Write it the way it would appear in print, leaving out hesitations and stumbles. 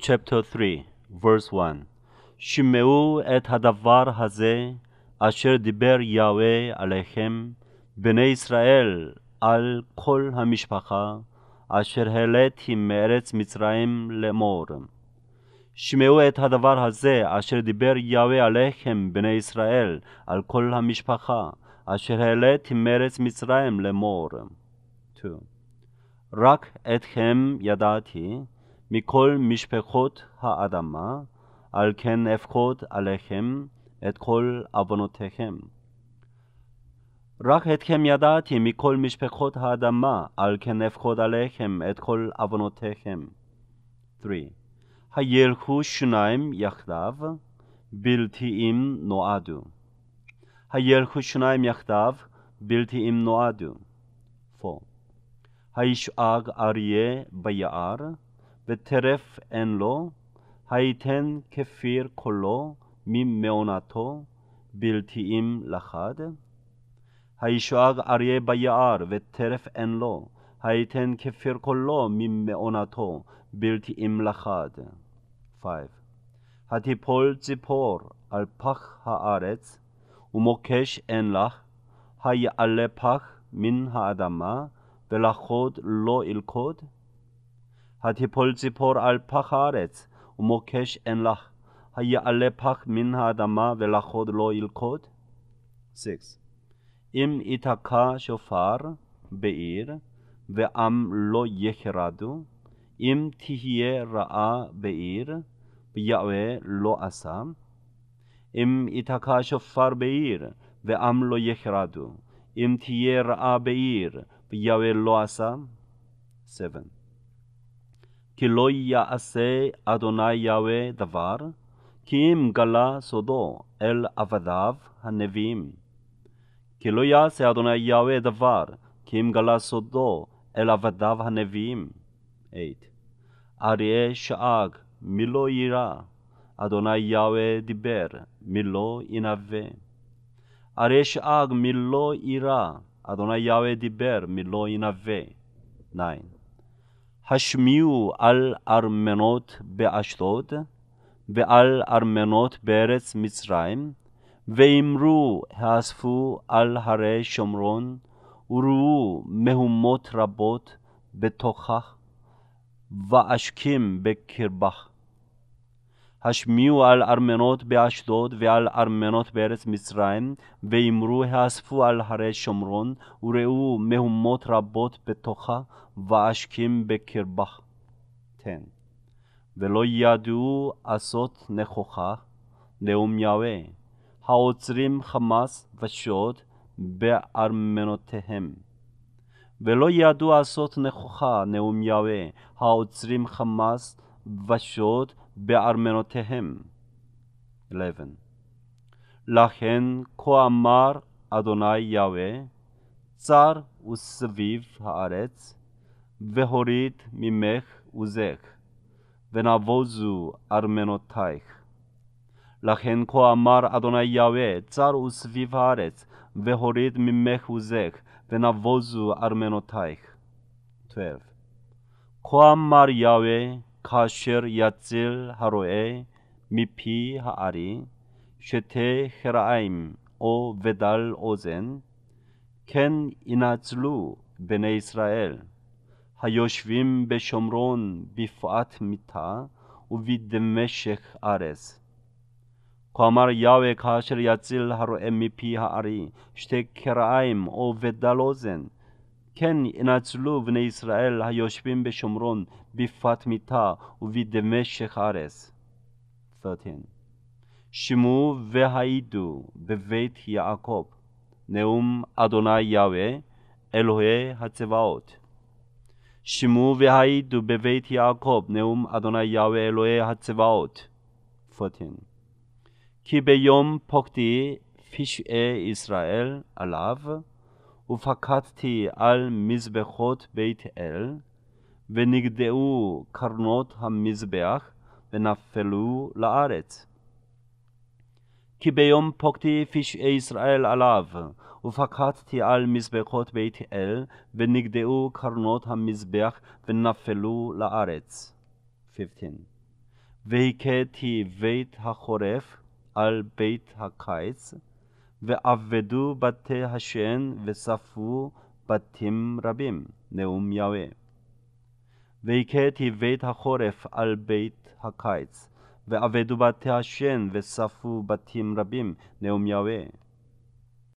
chapter 3, verse 1. שמעו את הדבר הזה אשר דיבר יהוה עליכם, בני ישראל, על כל המשפחה, אשר העליתי מארץ מצרים לאמור. שמעו את הדבר הזה אשר דיבר יהוה עליכם, בני ישראל, על כל המשפחה, אשר העליתי מארץ מצרים לאמור. 2. רק אתכם ידעתי מכל משפחות האדמה, על כן אפקוד עליכם את כל עוונותיכם. רק אתכם ידעתי מכל משפחות האדמה, על כן אפקוד עליכם את כל עוונותיכם. 3. הילכו שניים יחדיו, בלתי אם נועדו. הילכו שניים יחדיו, בלתי אם נועדו. 4. הישאג אריה ביער, וטרף אין לו, היתן כפיר קולו ממעונתו, בלתי אם לחד. הישאג אריה ביער, וטרף אין לו, היתן כפיר קולו ממעונתו, בלתי אם לחד. 5. התיפול ציפור על פח הארץ, ומוקש אין לך, היעלה פח מן האדמה, ולחוד לא ילכוד. התיפול ציפור על פח הארץ, ומוקש אין לך, היעלה פח מן האדמה, ולחוד לא ילכוד. 6. אם יתקע שופר בעיר, ועם לא יחרדו, אם תהיה רעה בעיר, ויהוה לא עשה. אם יתקע שופר בעיר, ועם לא יחרדו, אם תהיה רעה בעיר, ויהוה לא עשה. 7. כי לא יעשה אדוני יהוה דבר, כי אם גלה סודו אל עבדיו הנביאים. כי לא יעשה אדוני יהוה דבר, כי אם גלה סודו אל עבדיו הנביאים. 8. אריה שאג מלא יירא, אדוני יהוה דיבר מלא ינבא. אריה שאג מלא יירא, אדוני יהוה דיבר מלא ינבא. 9. השמיעו על ארמנות באשדוד, ועל ארמנות בארץ מצרים, ואמרו האספו על הרי שומרון, וראו מהומות רבות בתוכך, ואשכים בקרבך. השמיעו על ארמנות באשדוד ועל ארמנות בארץ מצרים, ואמרו האספו על הרי שומרון, וראו מהומות רבות בתוכה, ואשכים בקרבך. 10. ולא ידעו עשות נכוחה, נאום יהוה, העוצרים חמס ושוד בארמנותיהם. ולא ידעו עשות נכוחה, נאום יהוה, העוצרים חמס ושוד בארמנותיהם. 11. לכן כה אמר אדוני יהוה, צר וסביב הארץ, והוריד ממך עוזך, ונבוזו ארמנותייך. לכן כה אמר אדוני יהוה, צר וסביב הארץ, והוריד ממך עוזך, ונבוזו ארמנותייך. 12. כה אמר יהוה, כאשר יציל הרועה מפי הארי, שתה חריים או ודל אוזן, כן ינצלו בני ישראל, היושבים בשומרון בפאת מיתה, ובדמשך ארץ. כה אמר יהוה, כאשר יציל הרועה מפי הארי, שתה חריים או ודל אוזן, כן ינצלו בני ישראל היושבים בשומרון בפאת מיתה ובדמשך ארץ. 13. שמעו והעידו בבית יעקב, נאום אדוני יהוה, אלוהי הצבאות. שמעו והעידו בבית יעקב, נאום אדוני יהוה, אלוהי הצבאות. 14. כי ביום פקדי פשעי ישראל עליו, ופקדתי על מזבחות בית אל, ונגדעו קרנות המזבח, ונפלו לארץ. כי ביום פקדי פשעי ישראל עליו, ופקדתי על מזבחות בית אל, ונגדעו קרנות המזבח, ונפלו לארץ. 15. והכיתי בית החורף על בית הקיץ, ועבדו בתי השן וספו בתים רבים. נאום יהוה. והכיתי בית החורף על בית הקיץ, ועבדו בתי השן וספו בתים רבים. נאום יהוה.